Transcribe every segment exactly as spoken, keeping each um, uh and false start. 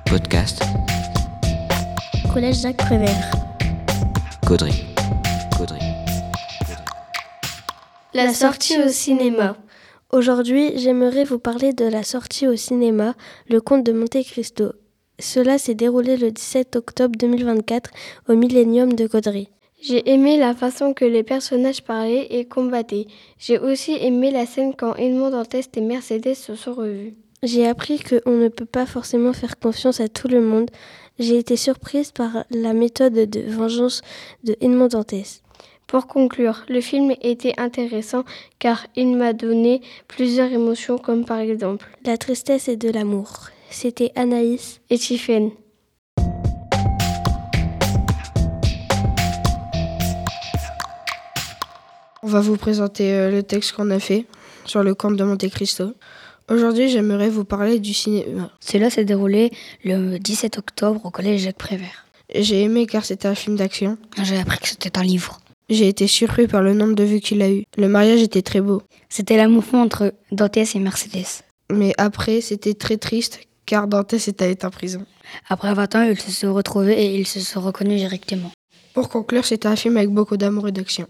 Podcast. Collège Jacques Prévert. Caudry. Caudry. La sortie au cinéma. Aujourd'hui, j'aimerais vous parler de la sortie au cinéma, Le Comte de Monte Cristo. Cela s'est déroulé le dix-sept octobre deux mille vingt-quatre au Millennium de Caudry. J'ai aimé la façon que les personnages parlaient et combattaient. J'ai aussi aimé la scène quand Edmond Dantès et Mercedes se sont revus. J'ai appris qu'on ne peut pas forcément faire confiance à tout le monde. J'ai été surprise par la méthode de vengeance de Edmond Dantès. Pour conclure, le film était intéressant car il m'a donné plusieurs émotions comme par exemple la tristesse et de l'amour. C'était Anaïs et Tiffaine. On va vous présenter euh, le texte qu'on a fait sur le Comte de Monte Cristo. Aujourd'hui, j'aimerais vous parler du cinéma. Cela s'est déroulé le dix-sept octobre au collège Jacques Prévert. J'ai aimé car c'était un film d'action. J'ai appris que c'était un livre. J'ai été surpris par le nombre de vues qu'il a eu. Le mariage était très beau. C'était l'amour entre Dantès et Mercedes. Mais après, c'était très triste car Dantès est allé en prison. Après vingt ans, ils se sont retrouvés et ils se sont reconnus directement. Pour conclure, c'était un film avec beaucoup d'amour et d'action.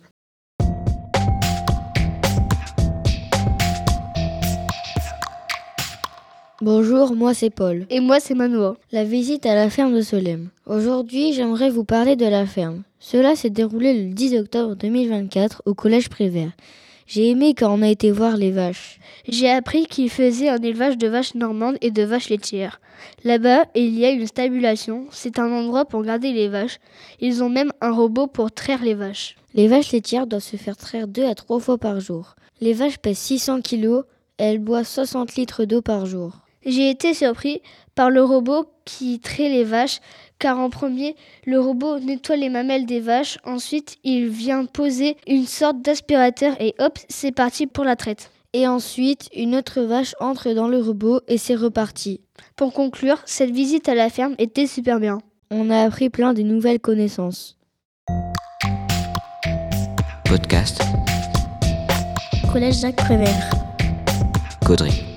Bonjour, moi c'est Paul. Et moi c'est Manoa. La visite à la ferme de Solesmes. Aujourd'hui, j'aimerais vous parler de la ferme. Cela s'est déroulé le dix octobre deux mille vingt-quatre au collège Prévert. J'ai aimé quand on a été voir les vaches. J'ai appris qu'ils faisaient un élevage de vaches normandes et de vaches laitières. Là-bas, il y a une stabulation. C'est un endroit pour garder les vaches. Ils ont même un robot pour traire les vaches. Les vaches laitières doivent se faire traire deux à trois fois par jour. Les vaches pèsent six cents kilos. Elles boivent soixante litres d'eau par jour. J'ai été surpris par le robot qui traite les vaches, car en premier, le robot nettoie les mamelles des vaches, ensuite il vient poser une sorte d'aspirateur et hop, c'est parti pour la traite. Et ensuite, une autre vache entre dans le robot et c'est reparti. Pour conclure, cette visite à la ferme était super bien. On a appris plein de nouvelles connaissances. Podcast. Collège Jacques Prévert. Caudry.